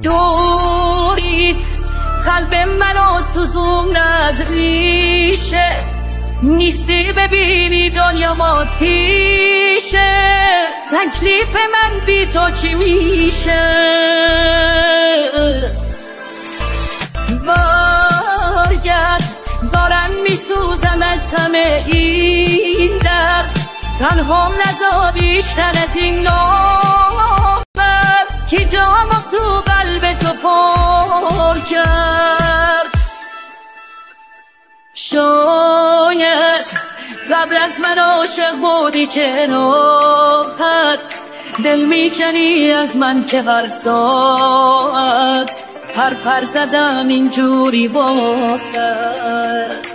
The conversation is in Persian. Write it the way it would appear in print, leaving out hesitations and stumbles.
دوریت قلب منو سوزون از ریشه، نیستی ببینی دنیا ماتیشه، تکلیف من بی تو چی میشه؟ برگرد دارم میسوزم از همه این درد، تنهام نزا بیشتر از این نامم که جامو تو قلب تو پر کرد. شاید قبل از من عاشق بودی که راحت دل میکنی از من که هر ساعت پر زدم اینجوری واسه